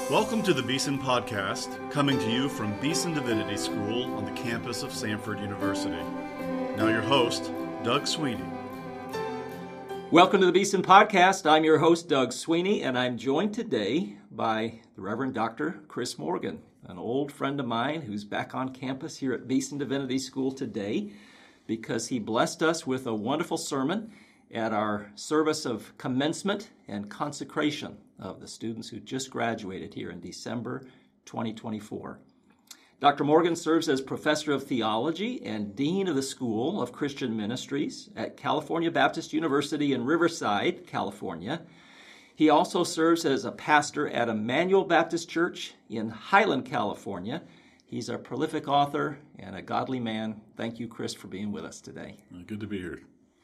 Welcome to the Beeson Podcast, coming to you from Beeson Divinity School on the campus of Samford University. Now your host, Doug Sweeney. Welcome to the Beeson Podcast. I'm your host, Doug Sweeney, and I'm joined today by the Reverend Dr. Chris Morgan, an old friend of mine who's back on campus here at Beeson Divinity School today because he blessed us with a wonderful sermon at our service of commencement and consecration of the students who just graduated here in December 2024. Dr. Morgan serves as Professor of Theology and Dean of the School of Christian Ministries at California Baptist University in Riverside, California. He also serves as a pastor at Emmanuel Baptist Church in Highland, California. He's a prolific author and a godly man. Thank you, Chris, for being with us today. Good to be here.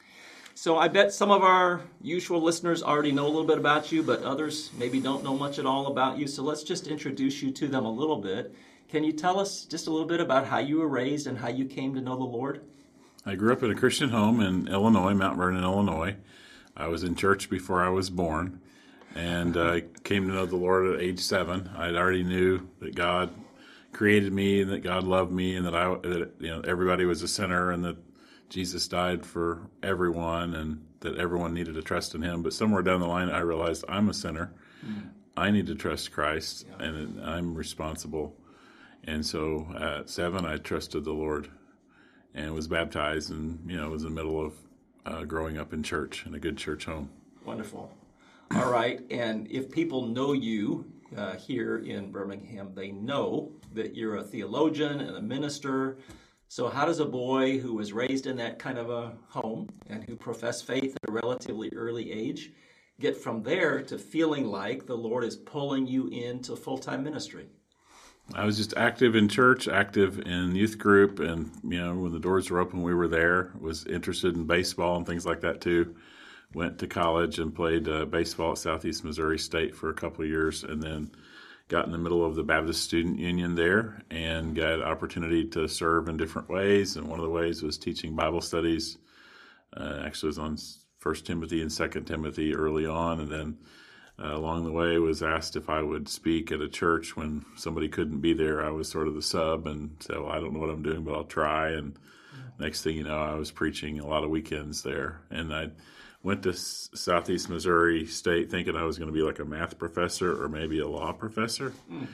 So I bet some of our usual listeners already know a little bit about you, but others maybe don't know much at all about you. So let's just introduce you to them a little bit. Can you tell us just a little bit about how you were raised and how you came to know the Lord? I grew up in a Christian home in Illinois, Mount Vernon, Illinois. I was in church before I was born, and I came to know the Lord at age 7. I already knew that God created me and that God loved me and that everybody was a sinner and that Jesus died for everyone and that everyone needed to trust in him. But somewhere down the line, I realized I'm a sinner. Mm-hmm. I need to trust Christ, and I'm responsible. And so at 7, I trusted the Lord and was baptized and, was in the middle of growing up in church, in a good church home. Wonderful. All right. And if people know you here in Birmingham, they know that you're a theologian and a minister. So how does a boy who was raised in that kind of a home and who professed faith at a relatively early age get from there to feeling like the Lord is pulling you into full-time ministry? I was just active in church, active in youth group, and, when the doors were open, we were there. Was interested in baseball and things like that, too. Went to college and played baseball at Southeast Missouri State for a couple of years, and then got in the middle of the Baptist Student Union there and got an opportunity to serve in different ways. And one of the ways was teaching Bible studies. Actually, was on 1 Timothy and 2 Timothy early on. And then along the way was asked if I would speak at a church when somebody couldn't be there. I was sort of the sub and said, well, I don't know what I'm doing, but I'll try. And next thing you know, I was preaching a lot of weekends there. And I went to Southeast Missouri State thinking I was going to be like a math professor or maybe a law professor.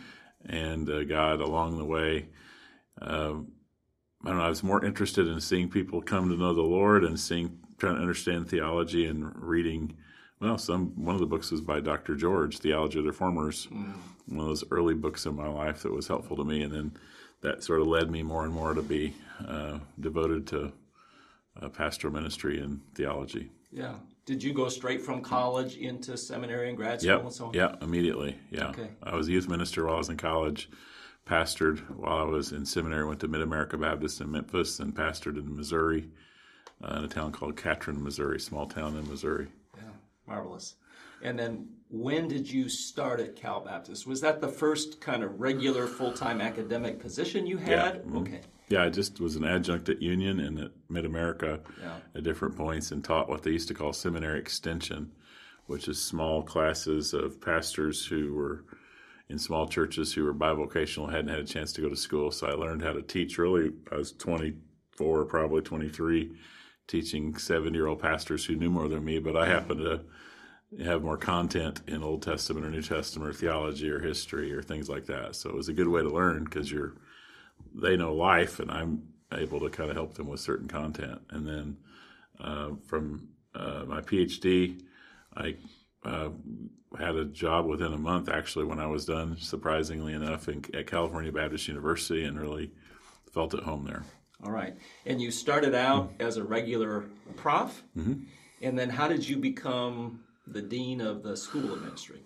And God, along the way, I was more interested in seeing people come to know the Lord and trying to understand theology and reading. Well, one of the books was by Dr. George, Theology of the Reformers, one of those early books in my life that was helpful to me. And then that sort of led me more and more to be devoted to pastoral ministry and theology. Yeah. Did you go straight from college into seminary and grad school and so on? Yeah, immediately. Yeah. Okay. I was a youth minister while I was in college, pastored while I was in seminary, went to Mid-America Baptist in Memphis, and pastored in Missouri, in a town called Catron, Missouri, small town in Missouri. Yeah, marvelous. And then when did you start at Cal Baptist? Was that the first kind of regular full-time academic position you had? Yeah. Mm-hmm. Okay. Yeah, I just was an adjunct at Union and at Mid-America at different points and taught what they used to call seminary extension, which is small classes of pastors who were in small churches who were bivocational, hadn't had a chance to go to school. So I learned how to teach really, I was 24, probably 23, teaching 70-year-old pastors who knew more than me, but I happened to have more content in Old Testament or New Testament or theology or history or things like that. So it was a good way to learn because they know life, and I'm able to kind of help them with certain content. And then from my PhD, I had a job within a month, actually, when I was done, surprisingly enough, at California Baptist University, and really felt at home there. All right. And you started out as a regular prof, and then how did you become the dean of the School of Ministry?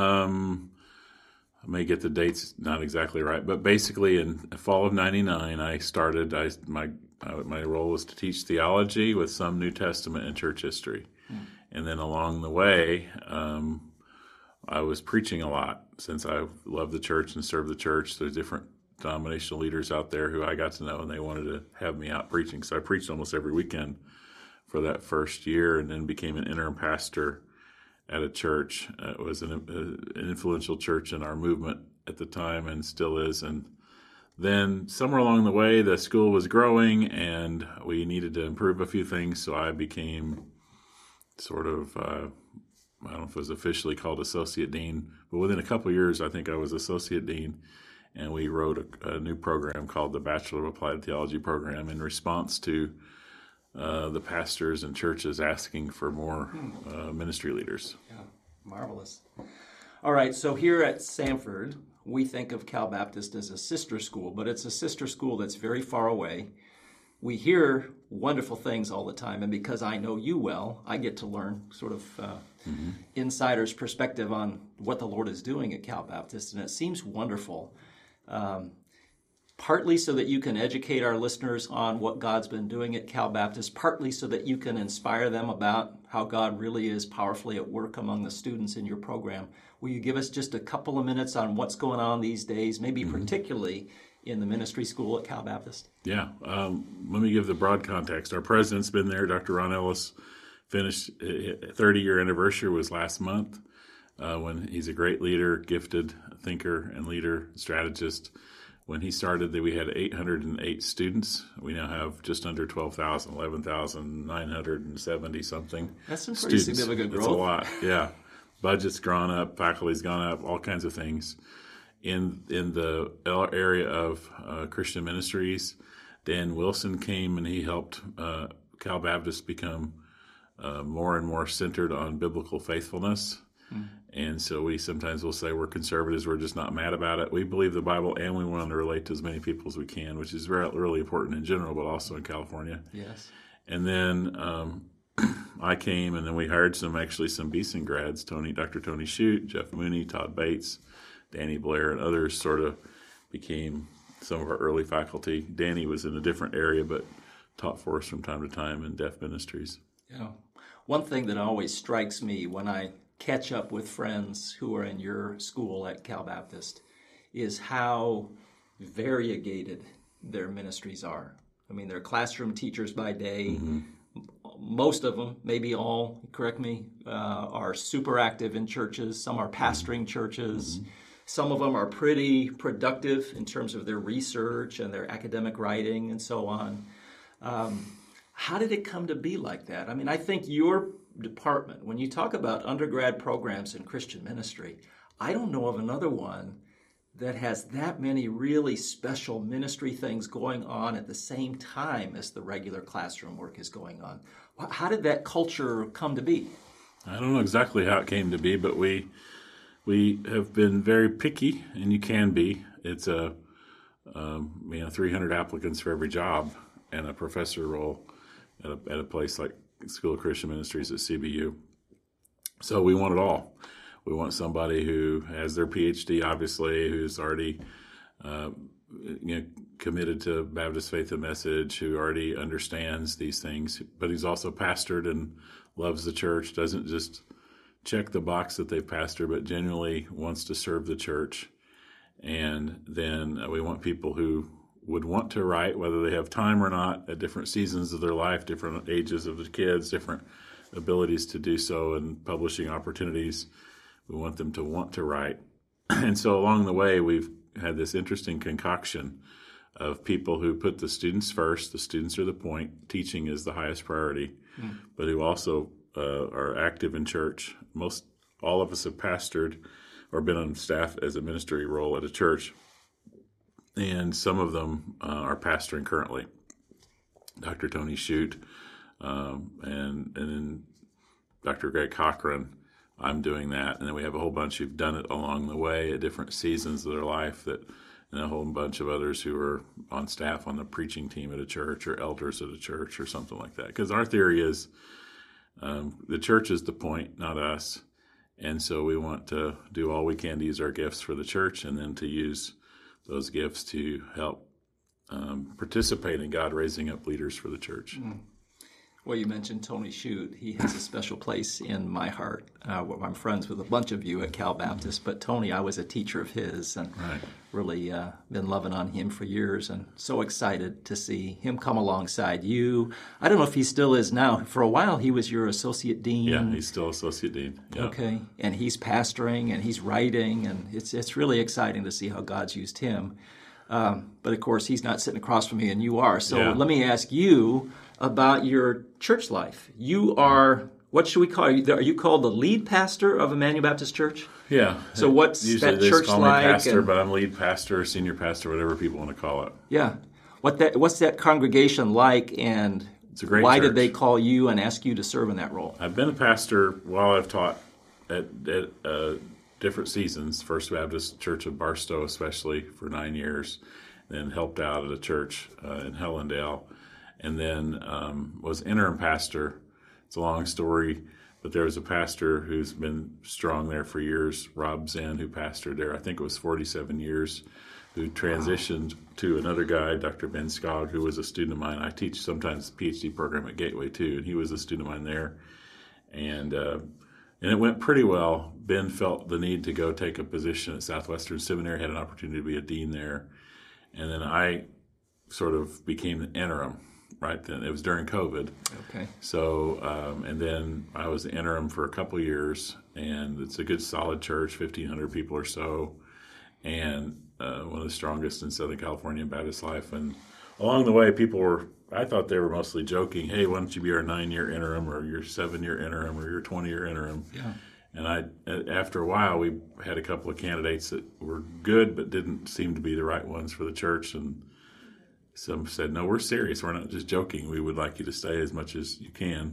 I may get the dates not exactly right, but basically in the fall of '99, I started. My role was to teach theology with some New Testament and church history, and then along the way, I was preaching a lot since I love the church and serve the church. There's different denominational leaders out there who I got to know, and they wanted to have me out preaching. So I preached almost every weekend for that first year, and then became an interim pastor at a church. It was an influential church in our movement at the time and still is. And then somewhere along the way, the school was growing and we needed to improve a few things. So I became sort of, I don't know if it was officially called associate dean, but within a couple of years, I think I was associate dean. And we wrote a new program called the Bachelor of Applied Theology program in response to the pastors and churches asking for more ministry leaders. Yeah, marvelous. All right, so here at Samford, we think of Cal Baptist as a sister school, but it's a sister school that's very far away. We hear wonderful things all the time, and because I know you well, I get to learn sort of insider's perspective on what the Lord is doing at Cal Baptist, and it seems wonderful. Partly so that you can educate our listeners on what God's been doing at Cal Baptist, partly so that you can inspire them about how God really is powerfully at work among the students in your program. Will you give us just a couple of minutes on what's going on these days, maybe particularly in the ministry school at Cal Baptist? Yeah. Let me give the broad context. Our president's been there. Dr. Ron Ellis finished 30-year anniversary was last month when he's a great leader, gifted thinker and leader, strategist. When he started, we had 808 students. We now have just under 12,000, 11,970 something. That's some pretty students. Significant growth. That's a lot, yeah. Budget's gone up, faculty's gone up, all kinds of things. In the area of Christian ministries, Dan Wilson came and he helped Cal Baptist become more and more centered on biblical faithfulness. And so we sometimes will say we're conservatives, we're just not mad about it. We believe the Bible and we want to relate to as many people as we can, which is really important in general, but also in California. Yes. And then I came and then we hired some Beeson grads, Dr. Tony Shute, Jeff Mooney, Todd Bates, Danny Blair, and others sort of became some of our early faculty. Danny was in a different area, but taught for us from time to time in deaf ministries. Yeah. One thing that always strikes me when I catch up with friends who are in your school at Cal Baptist is how variegated their ministries are. I mean, they're classroom teachers by day. Most of them, maybe all, correct me, are super active in churches. Some are pastoring churches. Some of them are pretty productive in terms of their research and their academic writing and so on. How did it come to be like that? I mean, I think your department, when you talk about undergrad programs in Christian ministry, I don't know of another one that has that many really special ministry things going on at the same time as the regular classroom work is going on. How did that culture come to be? I don't know exactly how it came to be, but we have been very picky, and you can be. It's 300 applicants for every job and a professor role at a place like School of Christian Ministries at CBU. So we want it all. We want somebody who has their PhD, obviously, who's already committed to Baptist faith and message, who already understands these things, but who's also pastored and loves the church, doesn't just check the box that they pastor, but genuinely wants to serve the church. And then we want people who would want to write, whether they have time or not, at different seasons of their life, different ages of the kids, different abilities to do so, and publishing opportunities. We want them to want to write. And so along the way, we've had this interesting concoction of people who put the students first. The students are the point. Teaching is the highest priority, but who also are active in church. All of us have pastored or been on staff as a ministry role at a church. And some of them are pastoring currently. Dr. Tony Shute and then Dr. Greg Cochran, I'm doing that. And then we have a whole bunch who've done it along the way at different seasons of their life, and a whole bunch of others who are on staff on the preaching team at a church or elders at a church or something like that. Because our theory is the church is the point, not us. And so we want to do all we can to use our gifts for the church and then to use those gifts to help participate in God raising up leaders for the church. Well, you mentioned Tony Shute. He has a special place in my heart. I'm friends with a bunch of you at Cal Baptist, but Tony, I was a teacher of his and really been loving on him for years, and so excited to see him come alongside you. I don't know if he still is now. For a while, he was your associate dean. Yeah, he's still associate dean. Yeah. Okay, and he's pastoring and he's writing, and it's really exciting to see how God's used him. But of course, he's not sitting across from me, and you are. So let me ask you about your church life. You are, what should we call you? Are you called the lead pastor of Emmanuel Baptist Church? Yeah. So what's usually that they church call like? Me pastor, but I'm lead pastor, senior pastor, whatever people want to call it. Yeah. What's that congregation like, and it's a great why church. Did they call you and ask you to serve in that role? I've been a pastor while I've taught at different seasons, First Baptist Church of Barstow especially for 9 years, then helped out at a church in Hellendale, and then was interim pastor. It's a long story, but there was a pastor who's been strong there for years, Rob Zen, who pastored there, I think it was 47 years, who transitioned to another guy, Dr. Ben Skog, who was a student of mine. I teach sometimes the PhD program at Gateway too, and he was a student of mine there. And it went pretty well. Ben felt the need to go take a position at Southwestern Seminary, had an opportunity to be a dean there. And then I sort of became the interim right then. It was during COVID. Okay. So, and then I was the interim for a couple of years, and it's a good solid church, 1,500 people or so, and one of the strongest in Southern California Baptist life. And along the way, I thought they were mostly joking, hey, why don't you be our 9-year interim or your 7-year interim or your 20-year interim? Yeah. And after a while, we had a couple of candidates that were good but didn't seem to be the right ones for the church. And some said, no, we're serious. We're not just joking. We would like you to stay as much as you can.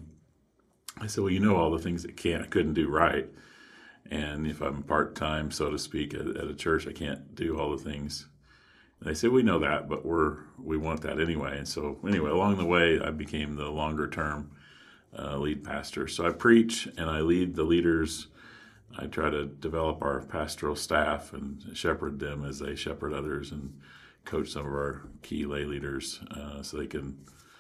I said, well, you know all the things that I couldn't do right. And if I'm part-time, so to speak, at a church, I can't do all the things. And they said, we know that, but we want that anyway. And so anyway, along the way, I became the longer-term lead pastor. So I preach and I lead the leaders. I try to develop our pastoral staff and shepherd them as they shepherd others, and coach some of our key lay leaders so they can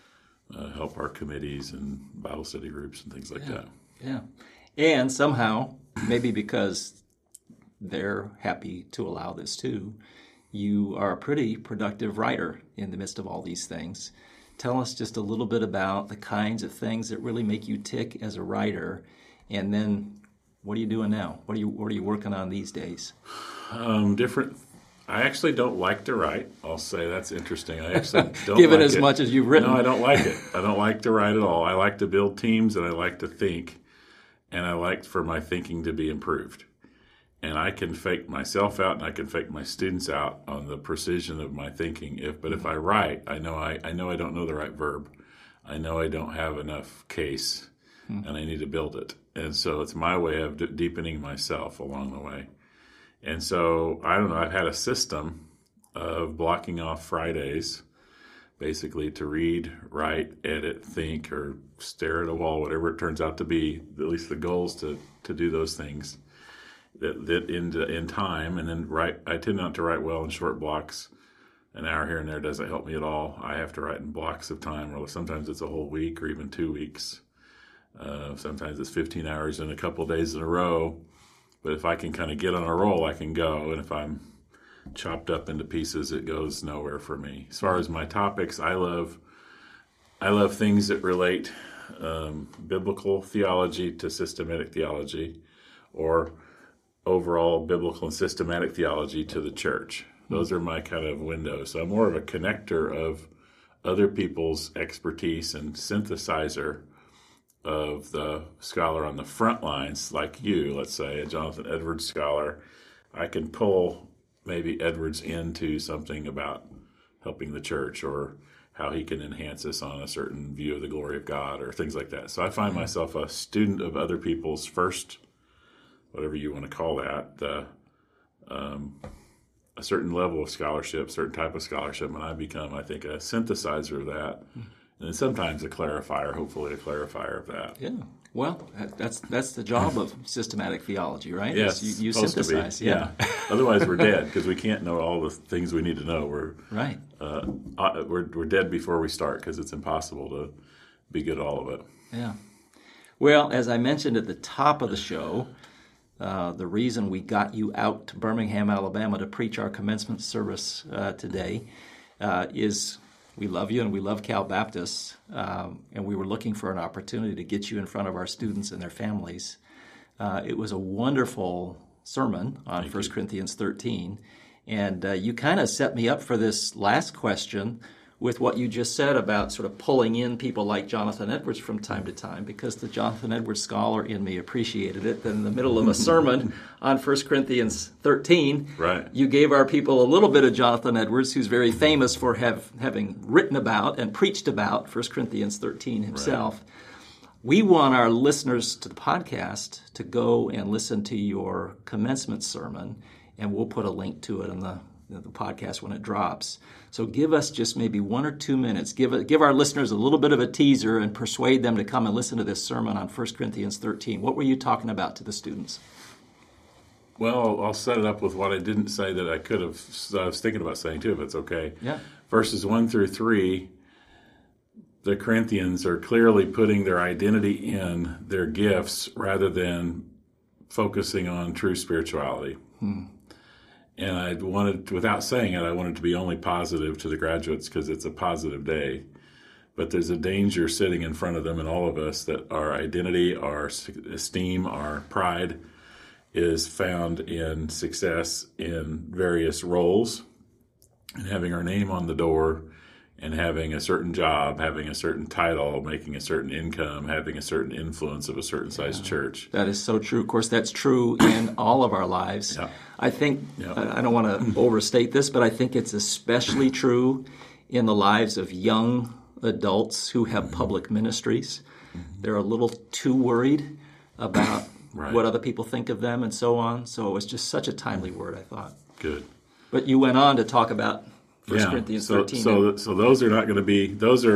help our committees and Bible study groups and things like that. Yeah. And somehow, maybe because they're happy to allow this too, you are a pretty productive writer in the midst of all these things. Tell us just a little bit about the kinds of things that really make you tick as a writer, and then what are you doing now? What are you working on these days? Different. I actually don't like to write. I'll say that's interesting. I actually don't Given like as it. much as you've written. No, I don't like it. I don't like to write at all. I like to build teams, and I like to think, and I like for my thinking to be improved. And I can fake myself out, and I can fake my students out on the precision of my thinking. But if I write, I know I don't know the right verb. I know I don't have enough case, and I need to build it. And so it's my way of deepening myself along the way. And so, I don't know, I've had a system of blocking off Fridays, basically to read, write, edit, think, or stare at a wall, whatever it turns out to be. At least the goal is to do those things that in time. And then I tend not to write well in short blocks. An hour here and there doesn't help me at all. I have to write in blocks of time, or sometimes it's a whole week or even 2 weeks. Sometimes it's 15 hours in a couple of days in a row. But if I can kind of get on a roll, I can go. And if I'm chopped up into pieces, it goes nowhere for me. As far as my topics, I love things that relate biblical theology to systematic theology, or overall biblical and systematic theology to the church. Those are my kind of windows. So I'm more of a connector of other people's expertise and synthesizer of the scholar on the front lines, like you, let's say, a Jonathan Edwards scholar. I can pull maybe Edwards into something about helping the church, or how he can enhance us on a certain view of the glory of God, or things like that. So I find myself a student of other people's first, whatever you want to call that, a certain level of scholarship, certain type of scholarship, and I become, I think, a synthesizer of that. And sometimes a clarifier, hopefully a clarifier of that. Yeah. Well, that's the job of systematic theology, right? Yes, you synthesize. Yeah. Otherwise, we're dead, because we can't know all the things we need to know. Right. We're dead before we start, because it's impossible be good at all of it. Yeah. Well, as I mentioned at the top of the show, the reason we got you out to Birmingham, Alabama to preach our commencement service today is we love you and we love Cal Baptist, and we were looking for an opportunity to get you in front of our students and their families. It was a wonderful sermon on 1 Corinthians 13, and you kind of set me up for this last question with what you just said about sort of pulling in people like Jonathan Edwards from time to time, because the Jonathan Edwards scholar in me appreciated it. That in the middle of a sermon on 1 Corinthians 13, right, you gave our people a little bit of Jonathan Edwards, who's very famous for having written about and preached about 1 Corinthians 13 himself. Right. We want our listeners to the podcast to go and listen to your commencement sermon, and we'll put a link to it in the podcast when it drops. So give us just maybe 1 or 2 minutes. Give our listeners a little bit of a teaser and persuade them to come and listen to this sermon on 1 Corinthians 13. What were you talking about to the students? Well, I'll set it up with what I didn't say that I could have. I was thinking about saying too, if it's okay. Yeah. Verses 1 through 3, the Corinthians are clearly putting their identity in their gifts rather than focusing on true spirituality. And I wanted, without saying it, I wanted to be only positive to the graduates because it's a positive day. But there's a danger sitting in front of them and all of us that our identity, our esteem, our pride is found in success in various roles and having our name on the door and having a certain job, having a certain title, making a certain income, having a certain influence of a certain size church. That is so true. Of course, that's true in all of our lives. Yeah. I think, I don't want to overstate this, but I think it's especially true in the lives of young adults who have public ministries. They're a little too worried about what other people think of them and so on. So it was just such a timely word, I thought. Good. But you went on to talk about 1 Corinthians 13. So those are not going to be,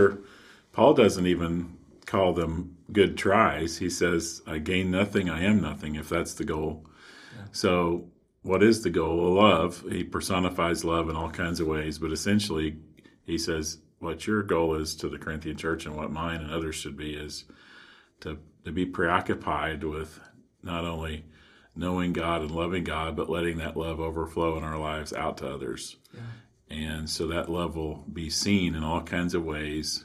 Paul doesn't even call them good tries. He says, I gain nothing, I am nothing, if that's the goal. Yeah. So what is the goal? Love. He personifies love in all kinds of ways, but essentially he says what your goal is to the Corinthian church and what mine and others should be is to be preoccupied with not only knowing God and loving God, but letting that love overflow in our lives out to others. Yeah. And so that love will be seen in all kinds of ways,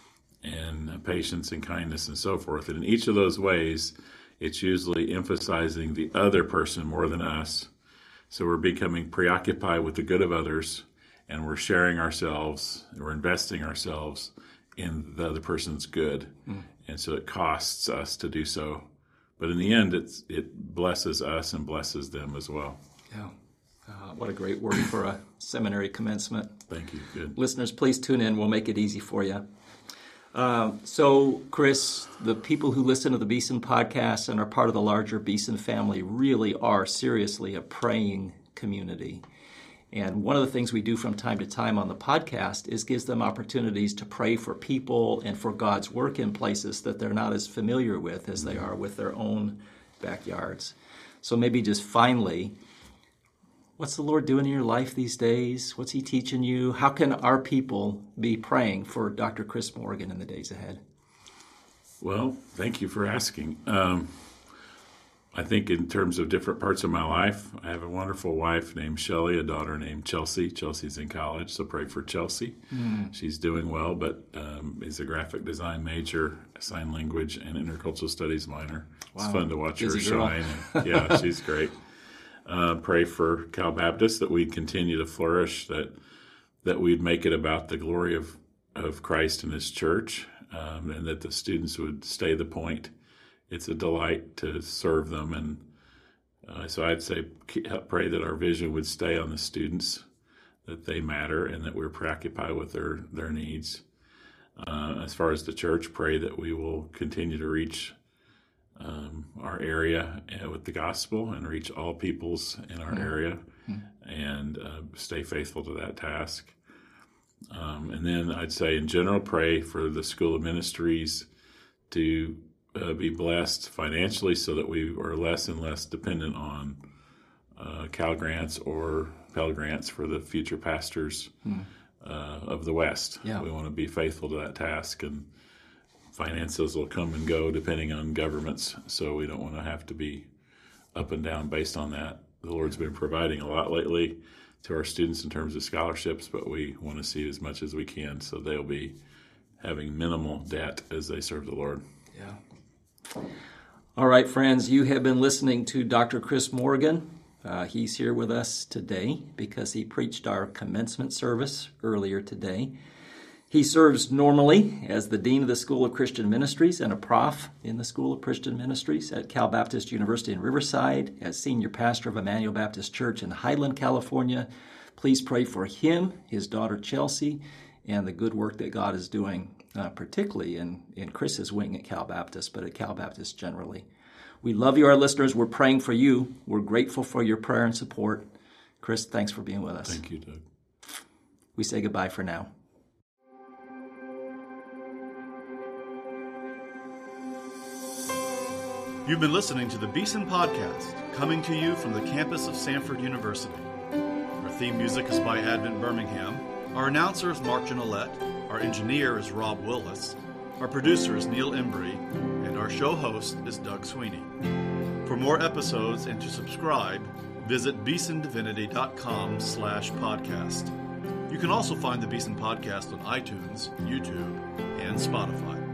and patience and kindness and so forth. And in each of those ways, it's usually emphasizing the other person more than us. So we're becoming preoccupied with the good of others, and we're sharing ourselves, and we're investing ourselves in the other person's good. And so it costs us to do so. But in the end, it blesses us and blesses them as well. Yeah. What a great word for a seminary commencement. Thank you. Good. Listeners, please tune in. We'll make it easy for you. So, Chris, the people who listen to the Beeson podcast and are part of the larger Beeson family really are seriously a praying community. And one of the things we do from time to time on the podcast is gives them opportunities to pray for people and for God's work in places that they're not as familiar with as they are with their own backyards. So maybe just finally, what's the Lord doing in your life these days? What's He teaching you? How can our people be praying for Dr. Chris Morgan in the days ahead? Well, thank you for asking. I think in terms of different parts of my life, I have a wonderful wife named Shelley, a daughter named Chelsea. Chelsea's in college, so pray for Chelsea. She's doing well, but is a graphic design major, sign language, and intercultural studies minor. Wow. It's fun to watch her shine. And, yeah, she's great. Pray for Cal Baptist that we'd continue to flourish, that we'd make it about the glory of Christ and His church, and that the students would stay the point. It's a delight to serve them, and so I'd say pray that our vision would stay on the students, that they matter, and that we're preoccupied with their needs. As far as the church, pray that we will continue to reach our area with the gospel and reach all peoples in our area, and stay faithful to that task. And then I'd say in general, pray for the School of Ministries to be blessed financially so that we are less and less dependent on Cal grants or Pell grants for the future pastors of the West. Yeah. We want to be faithful to that task and finances will come and go depending on governments, so we don't want to have to be up and down based on that. The Lord's been providing a lot lately to our students in terms of scholarships, but we want to see as much as we can so they'll be having minimal debt as they serve the Lord. Yeah. All right, friends, you have been listening to Dr. Chris Morgan. He's here with us today because he preached our commencement service earlier today. He serves normally as the Dean of the School of Christian Ministries and a prof in the School of Christian Ministries at Cal Baptist University in Riverside, as senior pastor of Emmanuel Baptist Church in Highland, California. Please pray for him, his daughter Chelsea, and the good work that God is doing, particularly in Chris's wing at Cal Baptist, but at Cal Baptist generally. We love you, our listeners. We're praying for you. We're grateful for your prayer and support. Chris, thanks for being with us. Thank you, Doug. We say goodbye for now. You've been listening to the Beeson Podcast, coming to you from the campus of Samford University. Our theme music is by Advent Birmingham. Our announcer is Mark Janolette. Our engineer is Rob Willis. Our producer is Neil Embry. And our show host is Doug Sweeney. For more episodes and to subscribe, visit beesondivinity.com/podcast. You can also find the Beeson Podcast on iTunes, YouTube, and Spotify.